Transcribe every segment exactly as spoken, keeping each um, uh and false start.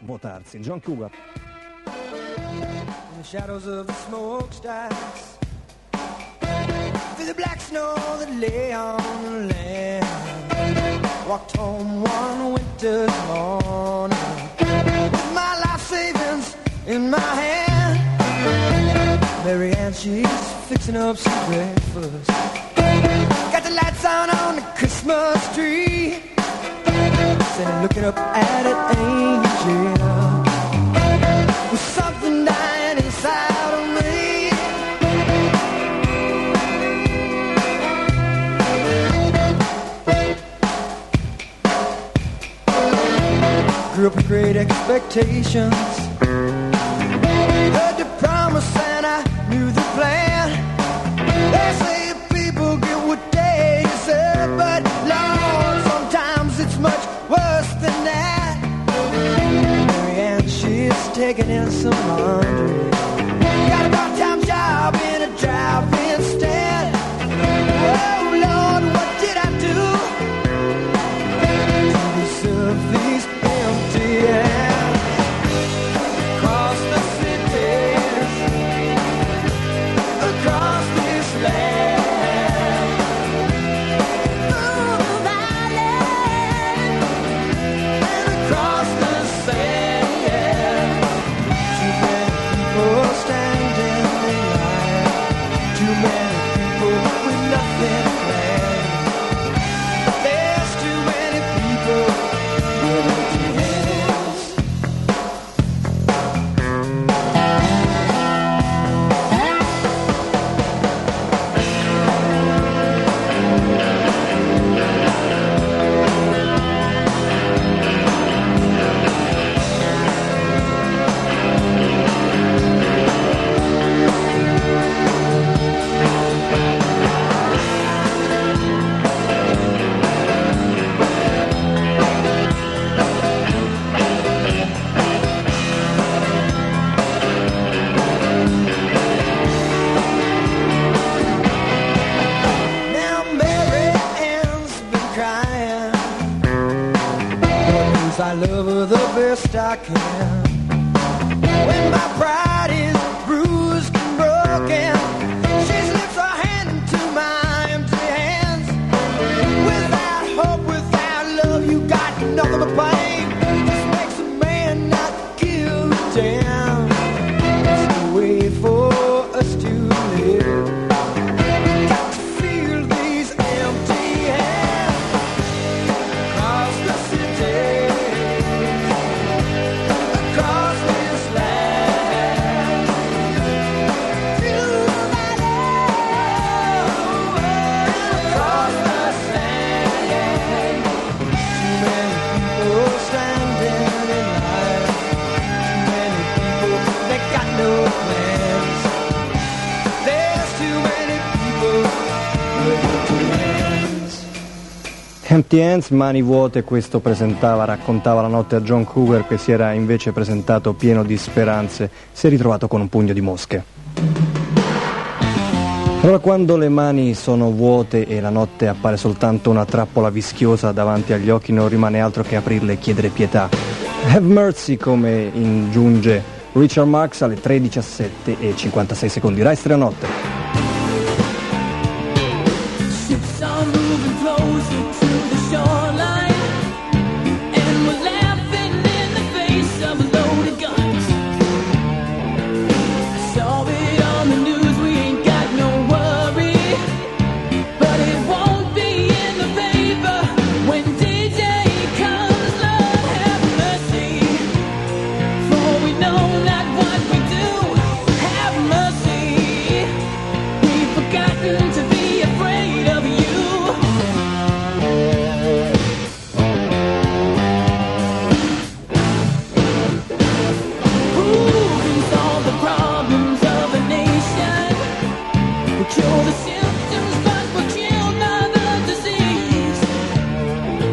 votarsi. John Cougar. In the shadows of the smokestacks, through the black snow that lay on the land, walked home one winter's morning with my life savings in my hand. Mary Ann, she's fixing up some breakfast, got the lights on on the Christmas tree, sitting looking up at an angel with something dying inside of me. Grew up with great expectations, heard the promise and I knew the plan. They say people get what they deserve, but Lord, sometimes it's much worse than that. Mary Ann, she's taking in some laundry, got a part-time job in a drive-in stand. Oh Lord, what did I do to deserve these empty hands? Across the cities, across this land, through the valley, and across the sand. Too many people standing in line, too many people with nothing planned. There's too many people with empty hands. Now Mary Ann's been crying, Lord knows I love her the best I can. When my pride is bruised and broken, she slips her hand into my empty hands. Without hope, without love, you got nothing but pain. This makes a man not give a damn. There's no way for us to live. Got to feel these empty hands across the city, across this land, through the valley, across the sand. Too many people standing in line, too many people that got no plans. There's too many people with empty hands. Empty Hands, mani vuote, questo presentava, raccontava la notte a John Cougar, che si era invece presentato pieno di speranze, si è ritrovato con un pugno di mosche. Allora, quando le mani sono vuote e la notte appare soltanto una trappola vischiosa davanti agli occhi, non rimane altro che aprirle e chiedere pietà. Have mercy, come ingiunge Richard Marx alle tre e diciassette e cinquantasei secondi. Rai Stereo Notte. Ships are moving closer to the shoreline, and we're laughing in the face of loaded guns. Saw it on the news, we ain't got no worry, but it won't be in the paper when D J comes. Lord have mercy, for we know not what we do. Have mercy, we've forgotten to be afraid of you. Who can solve the problems of a nation? We'll cure the symptoms, but we'll kill not the disease.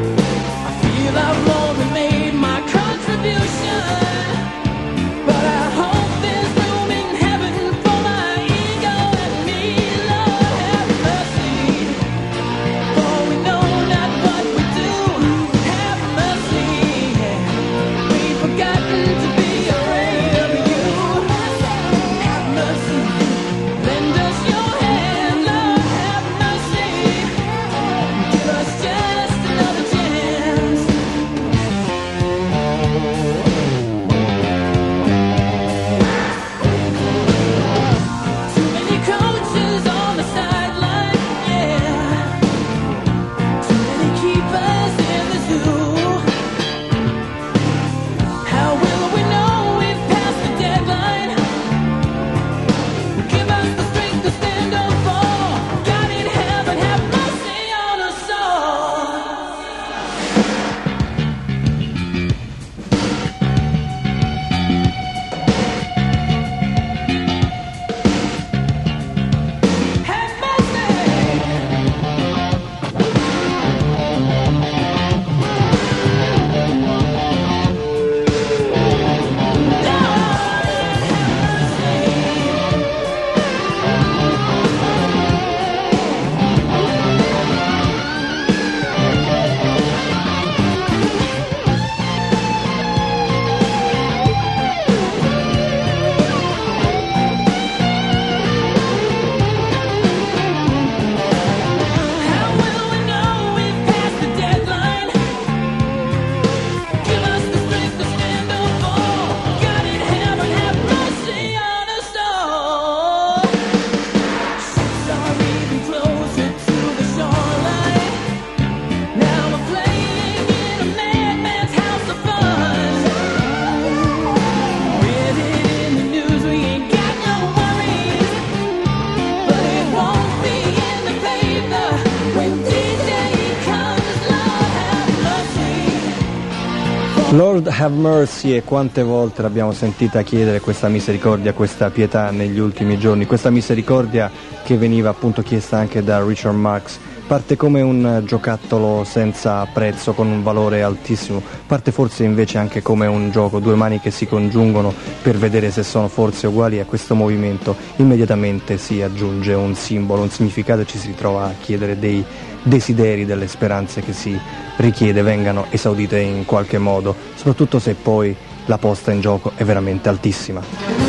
Lord have mercy, e quante volte l'abbiamo sentita chiedere questa misericordia, questa pietà negli ultimi giorni, questa misericordia che veniva appunto chiesta anche da Richard Marx. Parte come un giocattolo senza prezzo, con un valore altissimo, parte forse invece anche come un gioco, due mani che si congiungono per vedere se sono forze uguali, e a questo movimento immediatamente si aggiunge un simbolo, un significato, e ci si ritrova a chiedere dei desideri, delle speranze che si richiede vengano esaudite in qualche modo, soprattutto se poi la posta in gioco è veramente altissima.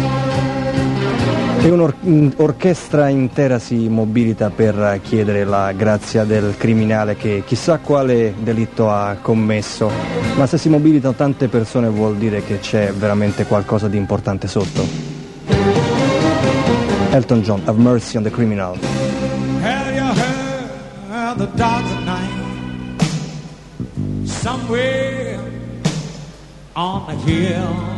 E un'orchestra intera si mobilita per chiedere la grazia del criminale che chissà quale delitto ha commesso, ma se si mobilitano tante persone vuol dire che c'è veramente qualcosa di importante sotto. Elton John, Have Mercy on the Criminal. Have you heard the dark night somewhere on the hill?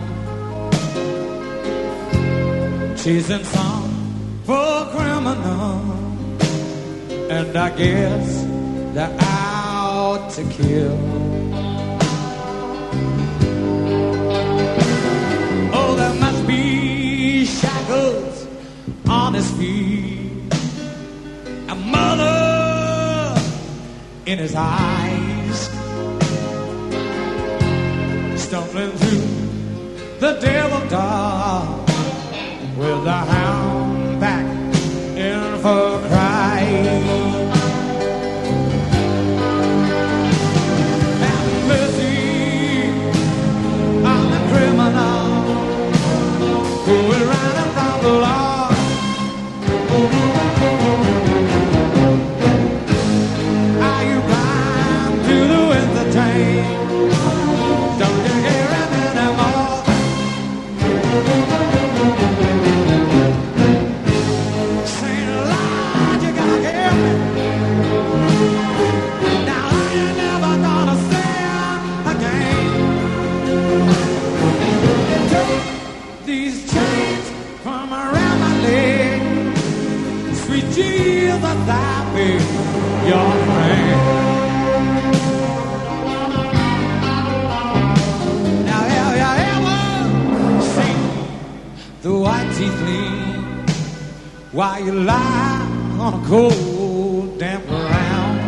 Chasing some poor criminal, and I guess they're out to kill. Oh, there must be shackles on his feet, a mother in his eyes, stumbling through the devil dark, with the hound back in for a cry. Have mercy on the criminal who is running from the law. Are you blind to the winter train? Don't you hear him anymore? Jesus, I'll be your friend. Now, have you ever seen the white teeth lean while you lie on a cold, damp ground,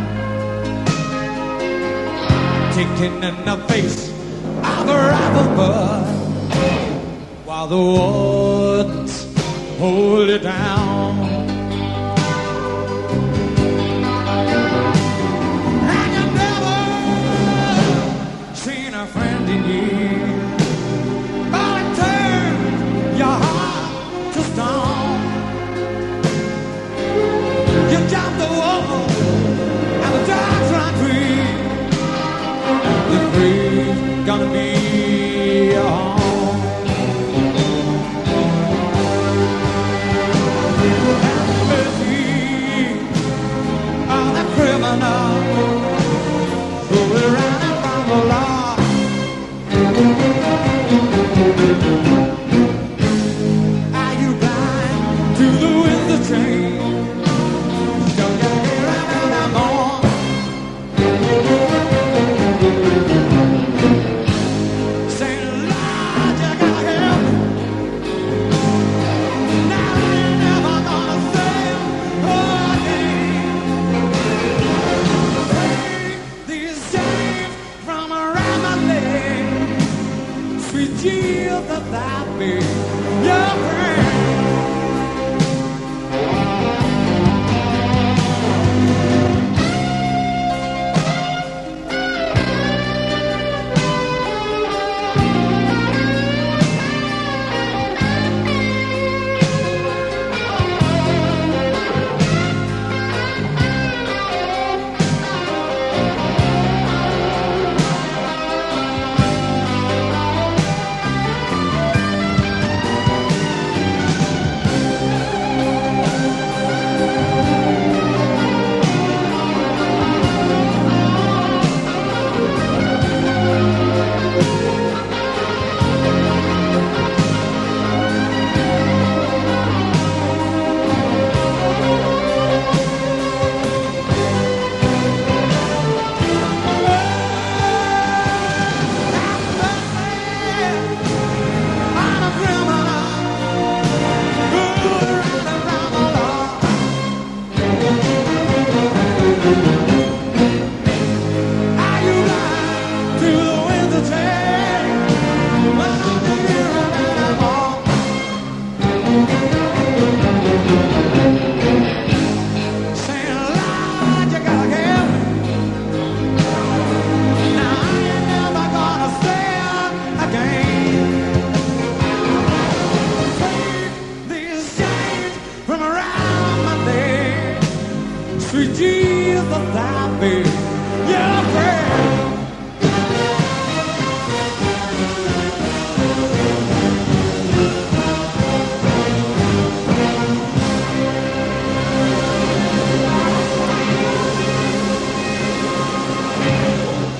taking in the face of the rifle butt while the woods hold you down? Gonna be a home. Have mercy on the criminal who is running from the law. Are you blind to the winter train? Don't you hear him anymore? Jesus, I'll be your friend.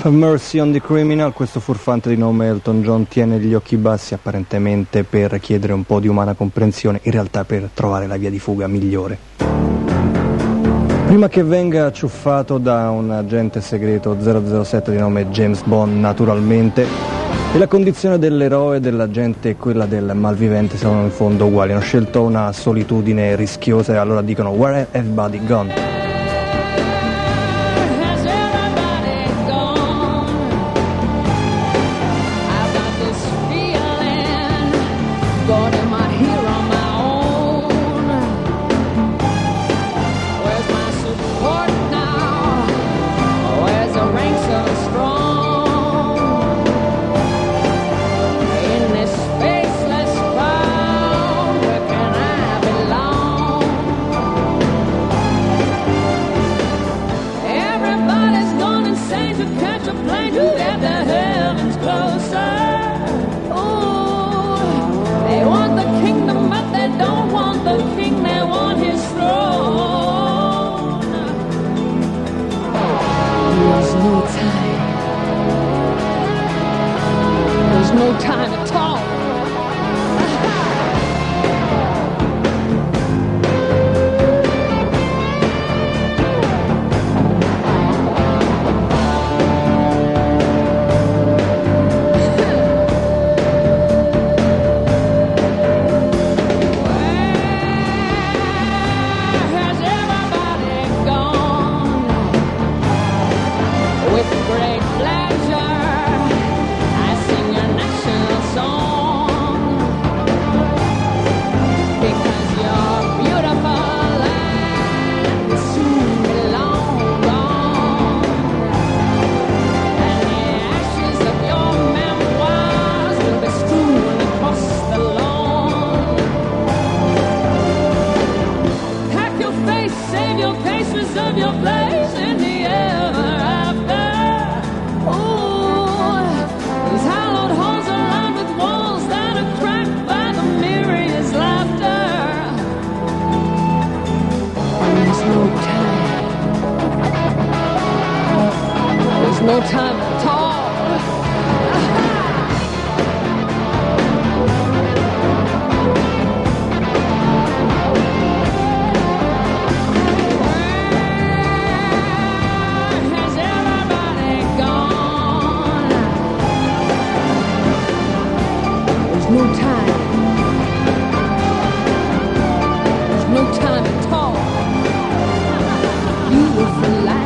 Have Mercy on the Criminal. Questo furfante di nome Elton John tiene gli occhi bassi apparentemente per chiedere un po' di umana comprensione, in realtà per trovare la via di fuga migliore. Prima che venga acciuffato da un agente segreto zero zero sette di nome James Bond, naturalmente, e la condizione dell'eroe, dell'agente e quella del malvivente sono in fondo uguali. Hanno scelto una solitudine rischiosa e allora dicono Where have everybody gone? No time at all. Has everybody gone? There's no time. There's no time at all. Beautiful life.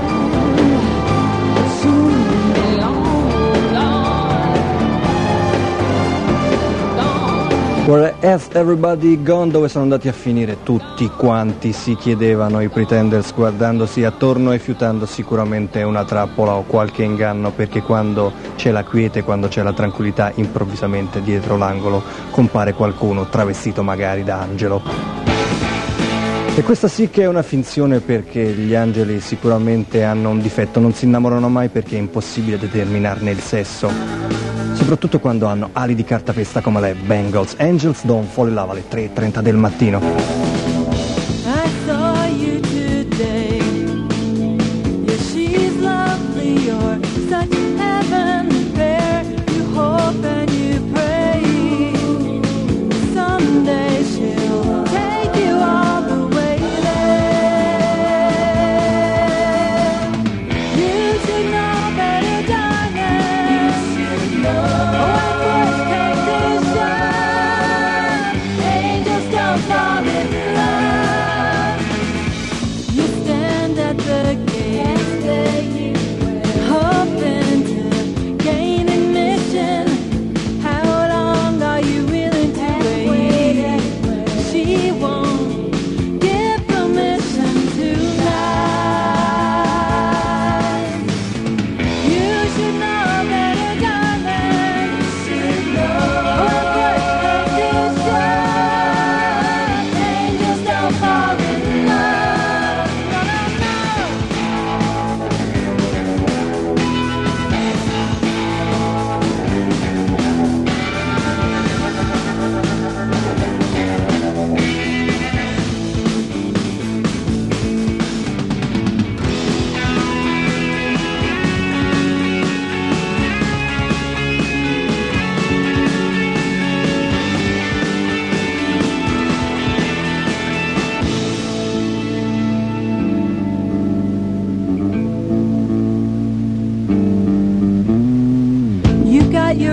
Where has everybody gone? Dove sono andati a finire tutti quanti, si chiedevano i Pretenders guardandosi attorno e fiutando sicuramente una trappola o qualche inganno, perché quando c'è la quiete, quando c'è la tranquillità, improvvisamente dietro l'angolo compare qualcuno travestito magari da angelo. E questa sì che è una finzione, perché gli angeli sicuramente hanno un difetto, non si innamorano mai perché è impossibile determinarne il sesso. Soprattutto quando hanno ali di cartapesta come le Bengals. Angels Don't Fall in Love alle tre e trenta del mattino. I saw you today. Yeah, she's lovely. You're such heaven pair. You hope and you pray. Someday she'll take you all the way there. You should know better, darling. You should know. When words come to shine, angels don't fall in love.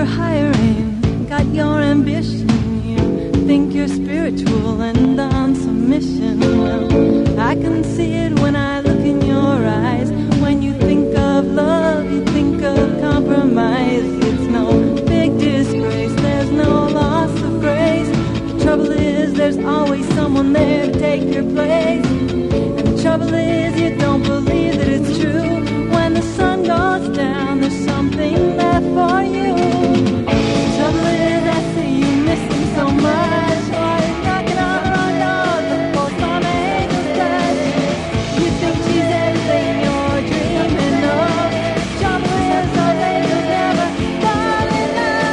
for hiring, got your ambition. You think you're spiritual and on some mission. Well, I can see it when I look in your eyes. When you think of love, you think of compromise. It's no big disgrace, there's no loss of grace. The trouble is there's always someone there to take your place. And the trouble is you don't believe that it's true. When the sun goes down, there's something there for you. The trouble is I see you missing so much. While he's knocking on the wrong door, the post on angel's touch. You think she's everything you're dreaming of. The trouble is those angels never fall in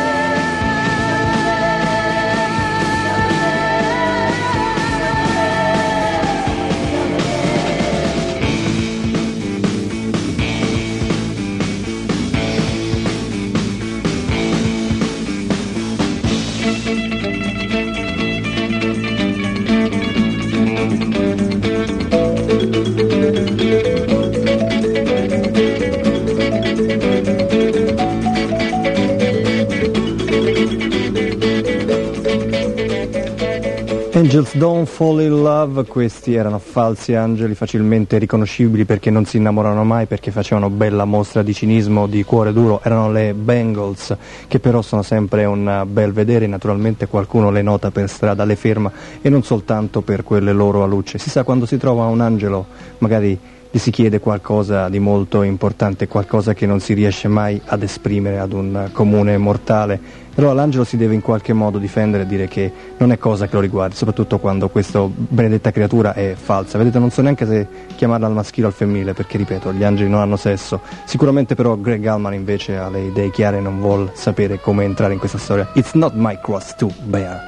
Angels Don't Fall in Love, questi erano falsi angeli facilmente riconoscibili perché non si innamorano mai, perché facevano bella mostra di cinismo, di cuore duro. Erano le Bangles, che però sono sempre un bel vedere. Naturalmente qualcuno le nota per strada, le ferma, e non soltanto per quelle loro alucce. Si sa, quando si trova un angelo magari gli si chiede qualcosa di molto importante, qualcosa che non si riesce mai ad esprimere ad un comune mortale. Però l'angelo si deve in qualche modo difendere e dire che non è cosa che lo riguardi, soprattutto quando questa benedetta creatura è falsa. Vedete, non so neanche se chiamarla al maschile o al femminile, perché ripeto, gli angeli non hanno sesso. Sicuramente però Greg Allman invece ha le idee chiare e non vuol sapere come entrare in questa storia. It's not my cross to bear.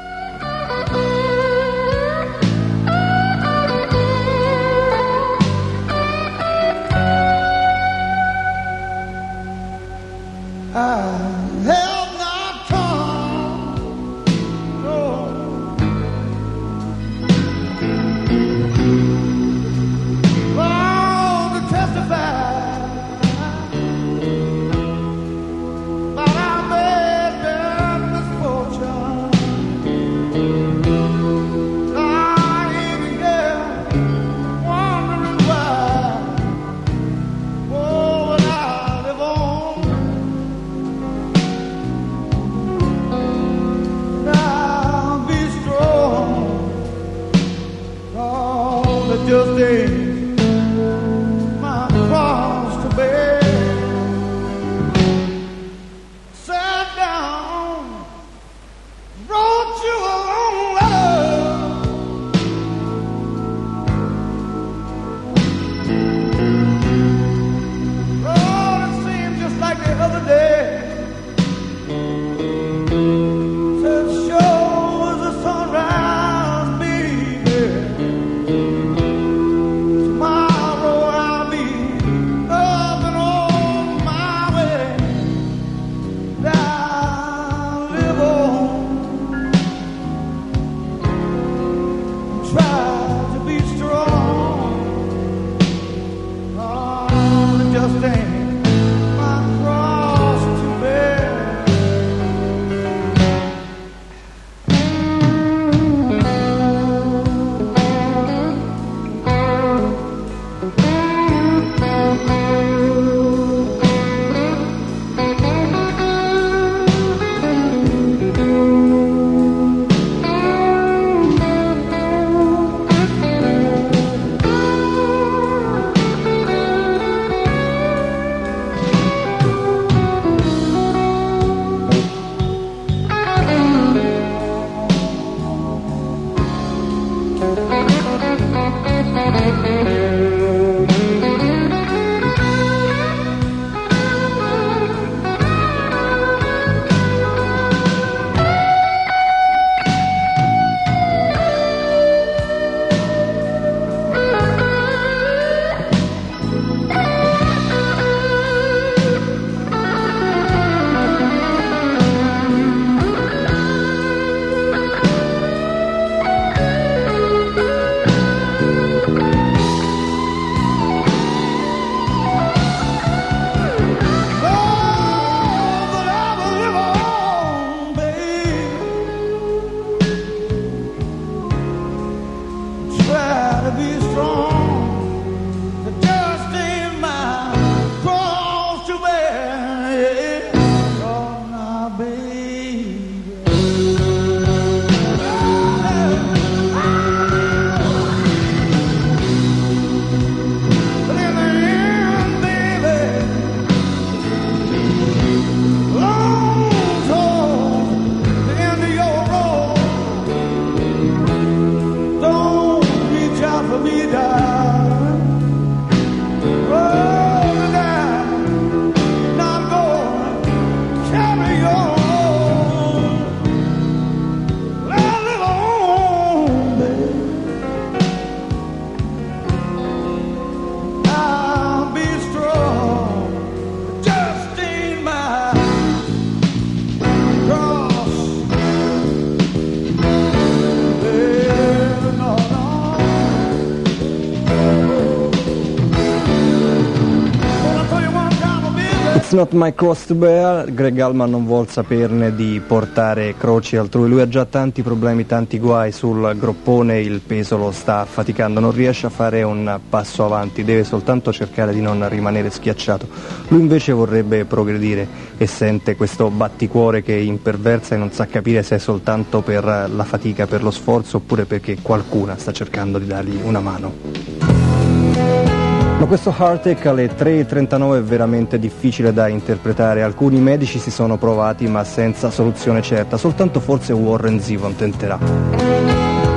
Not My Cross to Bear. Greg Allman non vuol saperne di portare croci altrui, lui ha già tanti problemi, tanti guai sul groppone, il peso lo sta affaticando, non riesce a fare un passo avanti, deve soltanto cercare di non rimanere schiacciato. Lui invece vorrebbe progredire e sente questo batticuore che imperversa e non sa capire se è soltanto per la fatica, per lo sforzo, oppure perché qualcuna sta cercando di dargli una mano. Ma questo Heartache alle tre e trentanove è veramente difficile da interpretare, alcuni medici si sono provati ma senza soluzione certa, soltanto forse Warren Zevon tenterà.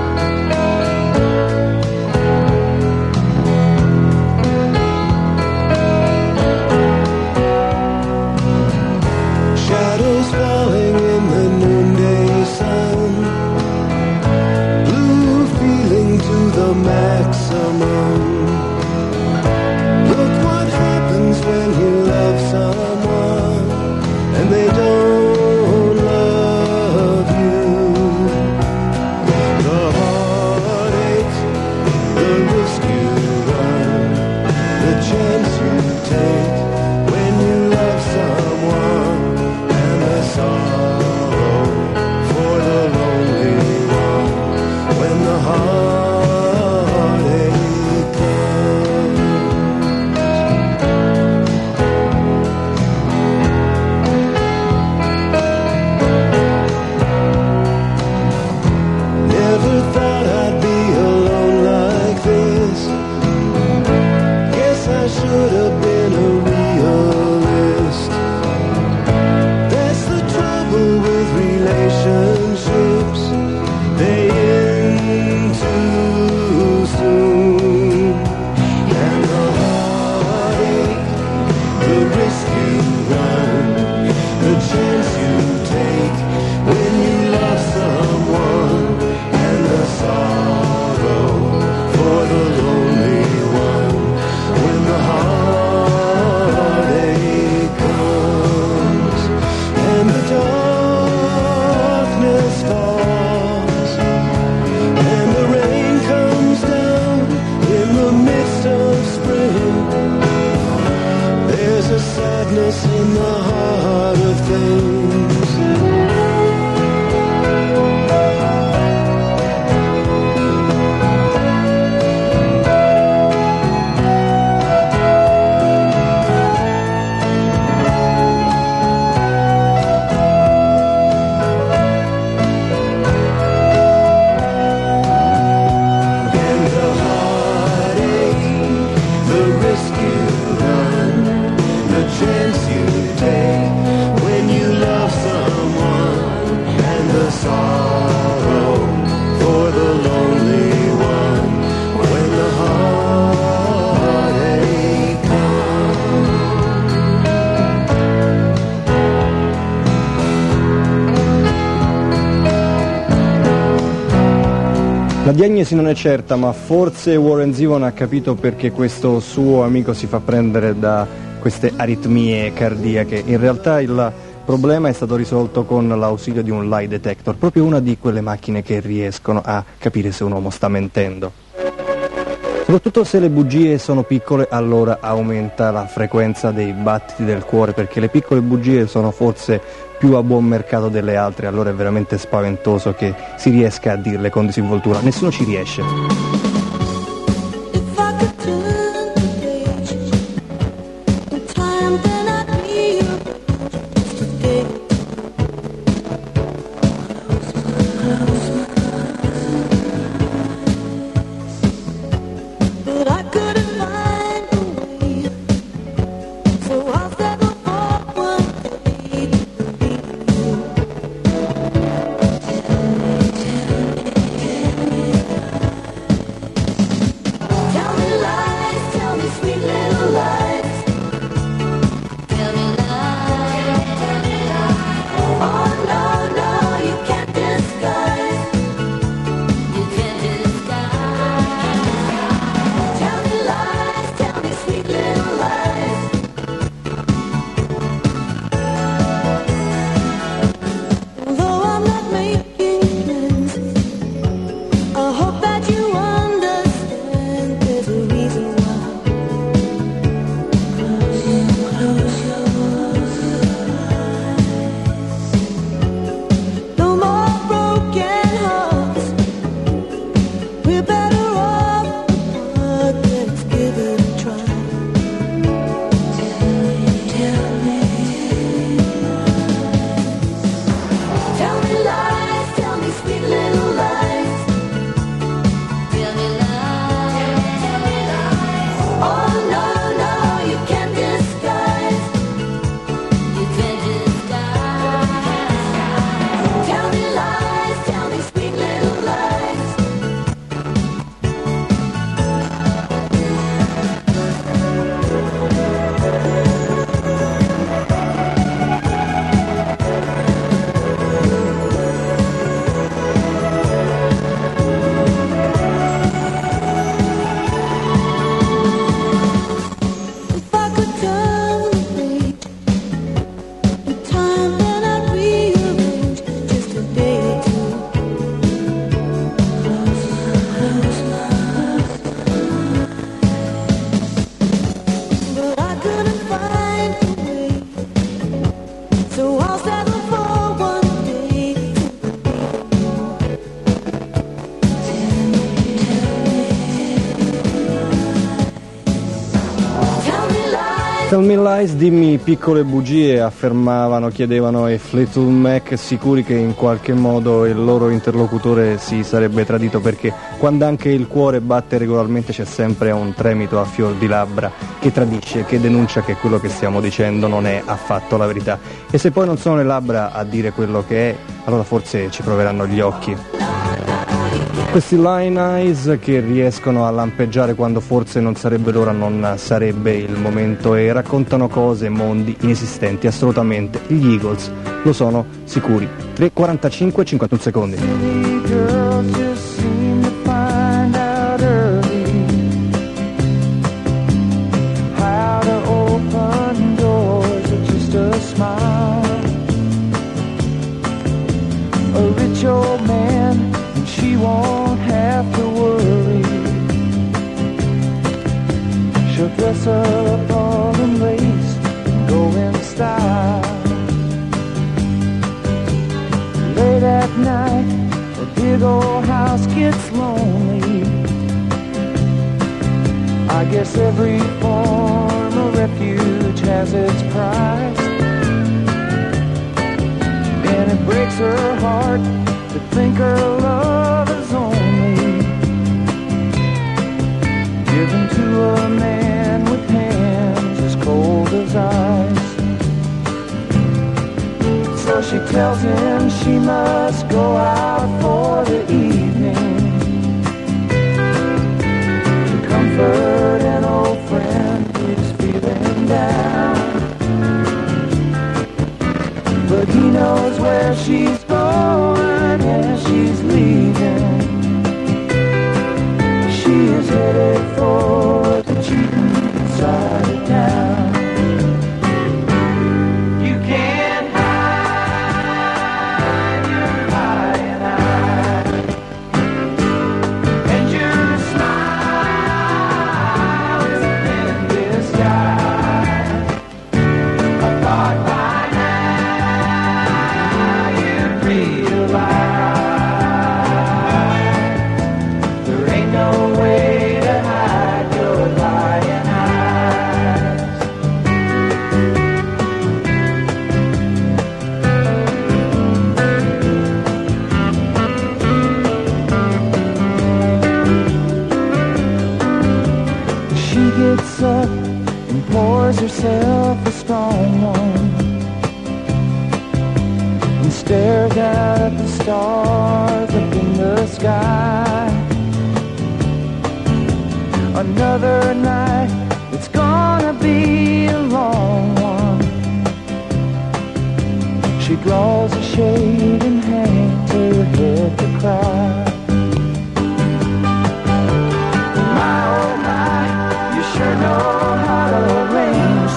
La diagnosi non è certa, ma forse Warren Zevon ha capito perché questo suo amico si fa prendere da queste aritmie cardiache. In realtà il problema è stato risolto con l'ausilio di un lie detector, proprio una di quelle macchine che riescono a capire se un uomo sta mentendo. Soprattutto se le bugie sono piccole, allora aumenta la frequenza dei battiti del cuore, perché le piccole bugie sono forse più a buon mercato delle altre, allora è veramente spaventoso che si riesca a dirle con disinvoltura. Nessuno ci riesce. all settle for one day. Tell me lies. Tell me lies, dimmi piccole bugie, affermavano, chiedevano i Fleetwood Mac, sicuri che in qualche modo il loro interlocutore si sarebbe tradito, perché quando anche il cuore batte regolarmente c'è sempre un tremito a fior di labbra che tradisce, che denuncia che quello che stiamo dicendo non è affatto la verità. E se poi non sono le labbra a dire quello che è, allora forse ci proveranno gli occhi. Questi line eyes che riescono a lampeggiare quando forse non sarebbe l'ora, non sarebbe il momento, e raccontano cose, mondi inesistenti, assolutamente. Gli Eagles lo sono sicuri. tre quarantacinque cinquantuno secondi. City girls just seem to find out early how to open doors with just a smile. A rich old man, and she won't have to worry. She'll dress up all in lace and go in style. Late at night, a big old house gets lonely. I guess every form of refuge has its price, and it breaks her heart to think her love is only given to a man with hands as cold as ice. So she tells him she must go out for the evening to comfort an old friend who's feeling down. But he knows where she's going as she's leaving. She is headed for the cheating side of town. You can't hide your lying eye, and your smile is a thin disguise. I thought by now you'd realize there ain't no way to hide your lying eyes. She gets up and pours herself a strong one and stares out at the stars up in the sky. Another night, it's gonna be a long one. She draws a shade and hangs her head to cry. My oh my, you sure know how to arrange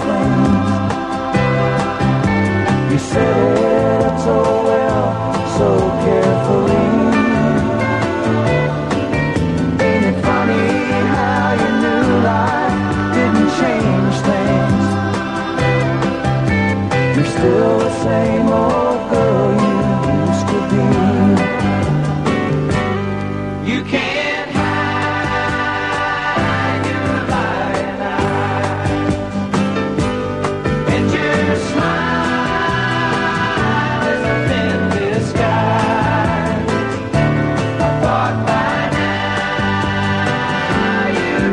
things. You set it up so well, so carefully. Ain't it funny how your new life didn't change things? You're still the same old girl you used to be. You can't hide your lying eyes, and your smile is a thin disguise. I thought by now you'd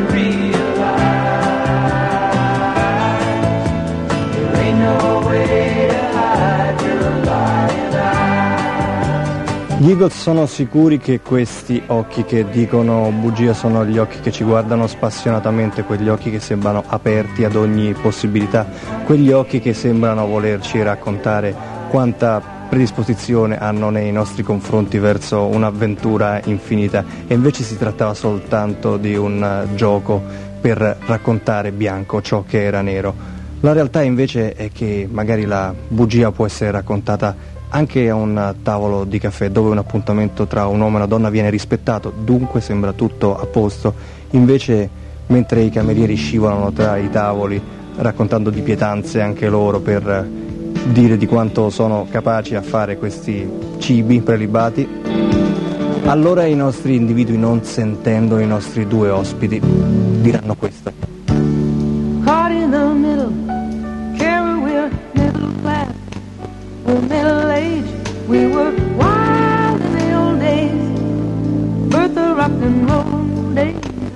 realize there ain't no way to hide your lying eyes. Gli Eagles sono sicuri che questi occhi che dicono bugia sono gli occhi che ci guardano spassionatamente, quegli occhi che sembrano aperti ad ogni possibilità, quegli occhi che sembrano volerci raccontare quanta predisposizione hanno nei nostri confronti verso un'avventura infinita, e invece si trattava soltanto di un gioco per raccontare bianco ciò che era nero. La realtà invece è che magari la bugia può essere raccontata anche a un tavolo di caffè, dove un appuntamento tra un uomo e una donna viene rispettato, dunque sembra tutto a posto. Invece, mentre i camerieri scivolano tra i tavoli raccontando di pietanze anche loro per dire di quanto sono capaci a fare questi cibi prelibati, allora i nostri individui, non sentendo i nostri due ospiti, diranno questo. Caught in the middle, Carol, we're middle class, we're middle age, we were wild in the old days, Bertha rock and roll days.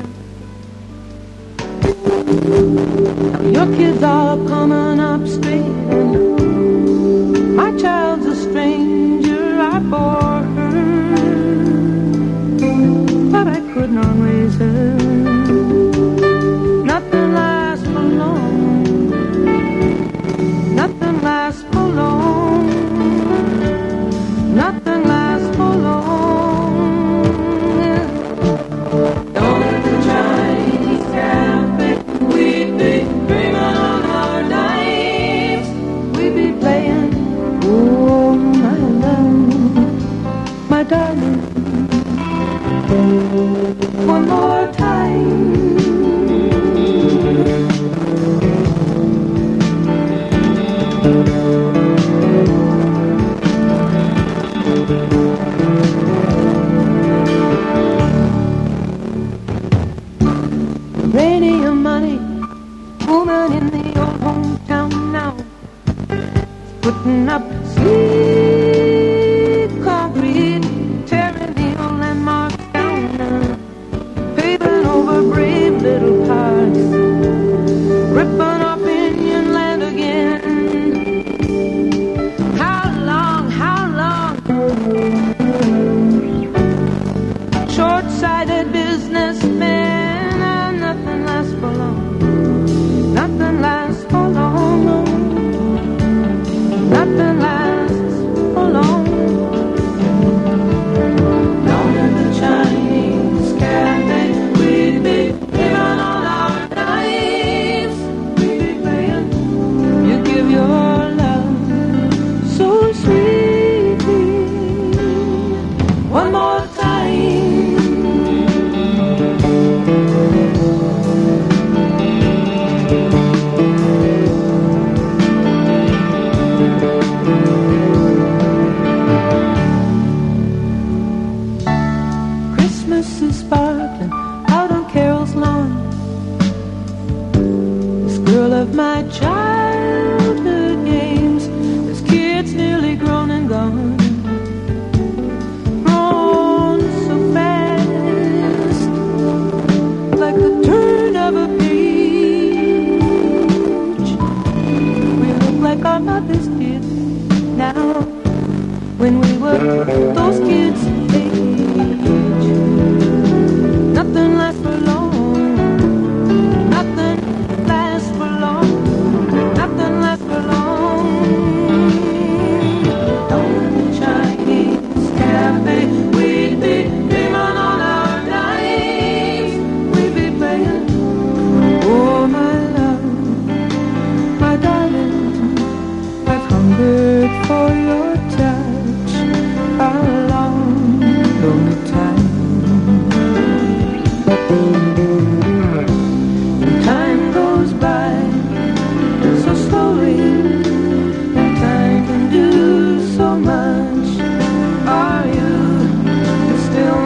Your kids are coming up straight, and my child's a stranger. I bore her, but I could not raise her. Nothing lasts for long, nothing lasts for long, nothing lasts for long. Don't let the Chinese cafe, we'd be dreaming on our nights, we'd be playing, oh my love, my darling, one more time. Radium money, woman in the old hometown now, putting up sweet concrete, tearing the old landmarks down, paving over brave little parks, ripping off Indian land again. How long, how long? Short-sighted businessmen, and nothing lasts for long. Nothing lasts for long. No. Nothing lasts for long. Down in the Chinese cafe, we'd be living all our lives. We'd be playing. You give your love so sweetly. One more time. Christmas is sparkling out on Carol's lawn. This girl of my childhood games, this kid's nearly grown and gone. Grown so fast, like the turn of a page. We look like our mother's kids now, when we were those kids' age. Nothing lasts for long, nothing lasts for long, nothing lasts for long. Down in the Chinese cafe, we'd be dreaming on our nights, we'd be playing, oh my love, my darling, I've hungered for your touch a long, long time. And time goes by so slowly, and time can do so much. Are you still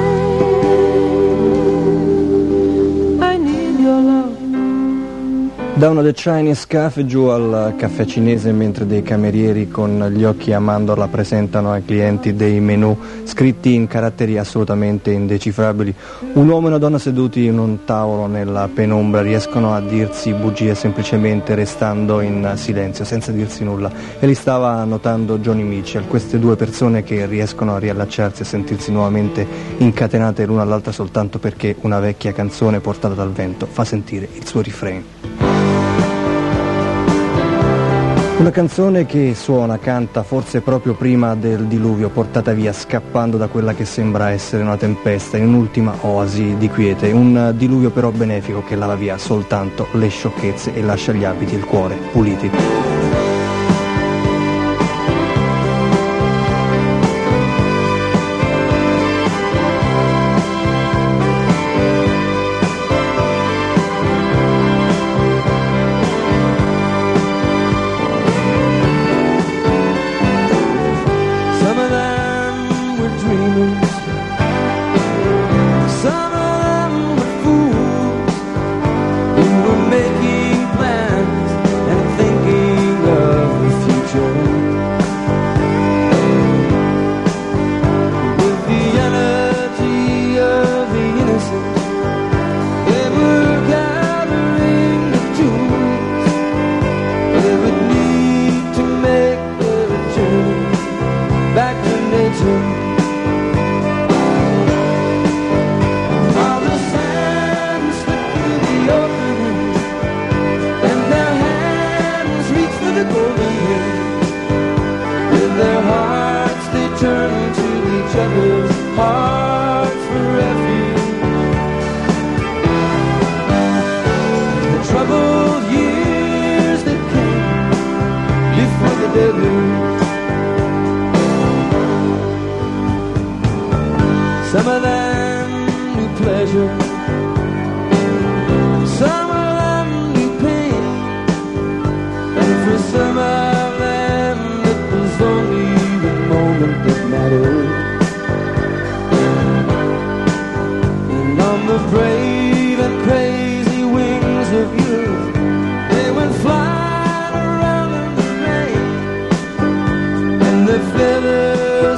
mine? I need your love. Da uno The Chinese Cafe giù al caffè cinese, mentre dei camerieri con gli occhi a mandorla presentano ai clienti dei menù scritti in caratteri assolutamente indecifrabili. Un uomo e una donna seduti in un tavolo nella penombra riescono a dirsi bugie semplicemente restando in silenzio, senza dirsi nulla, e li stava notando Johnny Mitchell, queste due persone che riescono a riallacciarsi e sentirsi nuovamente incatenate l'una all'altra soltanto perché una vecchia canzone portata dal vento fa sentire il suo refrain. Una canzone che suona, canta forse proprio prima del diluvio, portata via scappando da quella che sembra essere una tempesta, in un'ultima oasi di quiete, un diluvio però benefico che lava via soltanto le sciocchezze e lascia gli abiti e il cuore puliti.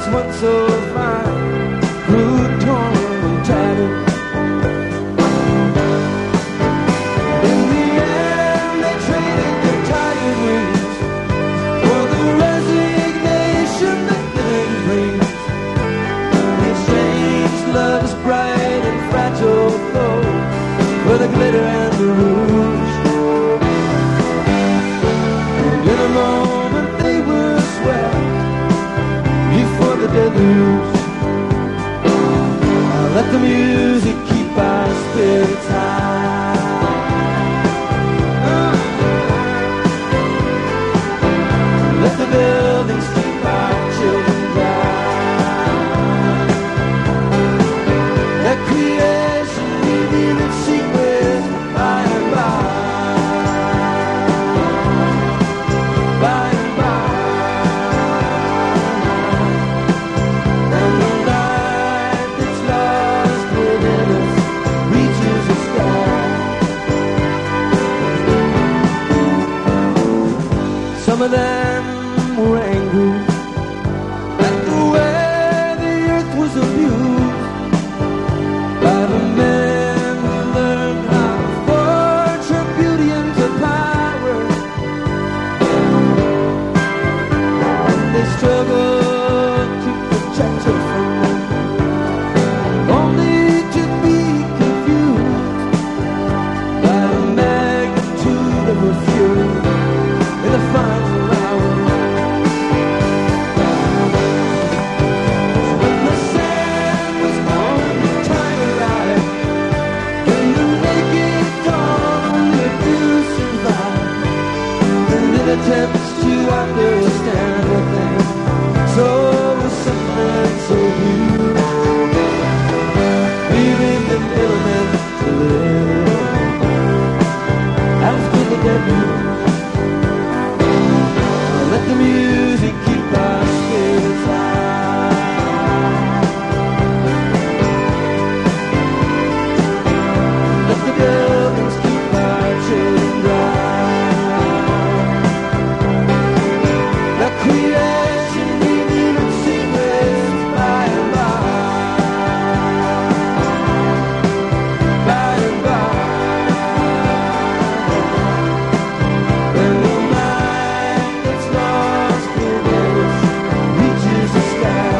was once so fine grew torn and tattered. In the end they traded their tired wings for the resignation that living brings. In exchange love's bright and fragile flow for the glitter and the rouge. And in a moment they were swept before the deluge. Now let the music keep our spirits high. Let the buildings keep our children dry. Let creation reveal its secrets by and by. By and by. And the light that's lost within us reaches the sky. Some of them were angry at the way the earth was abused by the men who learned how to forge her beauty into power. And they struggled to protect her from them, only to be confused by the magnitude of her fury in the final hour. When the sand was on the time alive, when the naked dawn only a few survived, and in attempts to understand a thing so simple and so huge, leaving them ill meant to live after the dead news. Let the music keep our spirits high. Let the buildings keep our children dry. Let creation reveal its secrets by and by. By and by. When the light that's lost within us reaches the sky.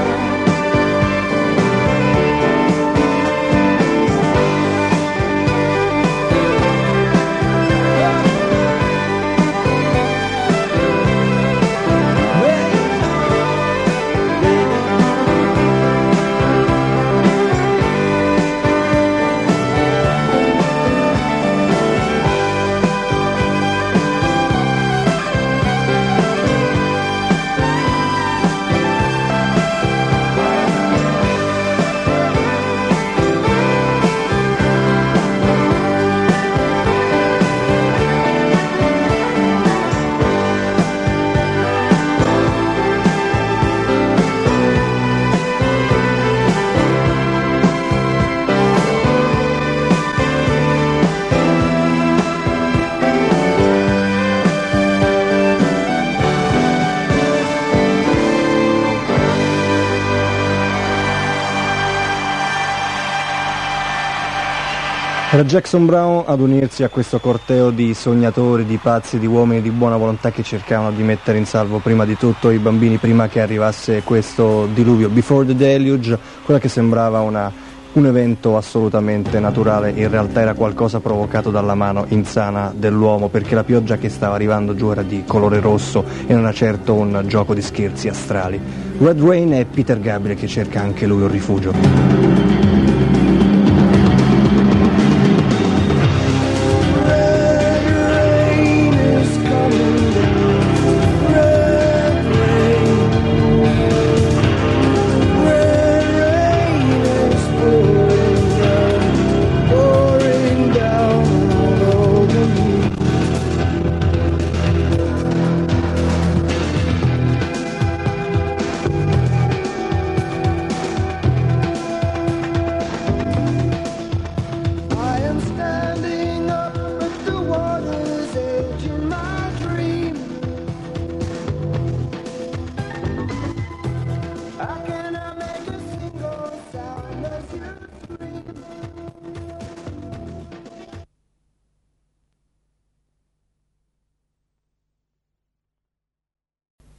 Era Jackson Browne ad unirsi a questo corteo di sognatori, di pazzi, di uomini di buona volontà che cercavano di mettere in salvo prima di tutto i bambini, prima che arrivasse questo diluvio. Before the Deluge, quella che sembrava una, un evento assolutamente naturale, in realtà era qualcosa provocato dalla mano insana dell'uomo, perché la pioggia che stava arrivando giù era di colore rosso e non era certo un gioco di scherzi astrali. Red Rain è Peter Gabriel che cerca anche lui un rifugio.